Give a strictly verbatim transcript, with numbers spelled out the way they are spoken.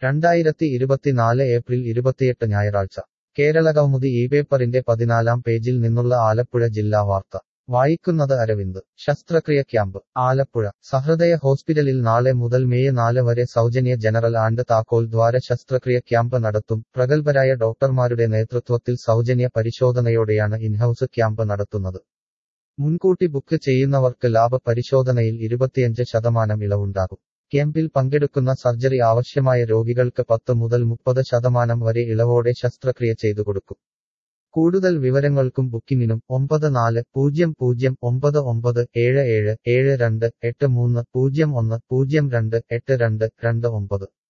രണ്ടായിരത്തി ഇരുപത്തിനാല് ഏപ്രിൽ ഇരുപത്തിയെട്ട് ഞായറാഴ്ച കേരളകൗമുദി ഈ പേപ്പറിന്റെ പതിനാലാം പേജിൽ നിന്നുള്ള ആലപ്പുഴ ജില്ലാ വാർത്ത വായിക്കുന്നത് അരവിന്ദ് ശസ്ത്രക്രിയ ക്യാമ്പ് ആലപ്പുഴ സഹൃദയ ഹോസ്പിറ്റലിൽ നാളെ മുതൽ മെയ് നാല് വരെ സൗജന്യ ജനറൽ ആൻഡ് താക്കോൽ ദ്വാര ശസ്ത്രക്രിയ ക്യാമ്പ് നടത്തും പ്രഗത്ഭരായ ഡോക്ടർമാരുടെ നേതൃത്വത്തിൽ സൗജന്യ പരിശോധനയോടെയാണ് ഇൻഹൌസ് ക്യാമ്പ് നടത്തുന്നത് മുൻകൂട്ടി ബുക്ക് ചെയ്യുന്നവർക്ക് ലാഭ പരിശോധനയിൽ ഇരുപത്തിയഞ്ച് ശതമാനം ഇളവുണ്ടാകും ക്യാമ്പിൽ പങ്കെടുക്കുന്ന സർജറി ആവശ്യമായ രോഗികൾക്ക് പത്ത് മുതൽ മുപ്പത് ശതമാനം വരെ ഇളവോടെ ശസ്ത്രക്രിയ ചെയ്തു കൊടുക്കും കൂടുതൽ വിവരങ്ങൾക്കും ബുക്കിംഗിനും ഒമ്പത് നാല് പൂജ്യം പൂജ്യം ഒമ്പത് ഒമ്പത് ഏഴ് ഏഴ് ഏഴ് രണ്ട് എട്ട് മൂന്ന് പൂജ്യം ഒന്ന് പൂജ്യം രണ്ട് എട്ട് രണ്ട് രണ്ട് ഒമ്പത്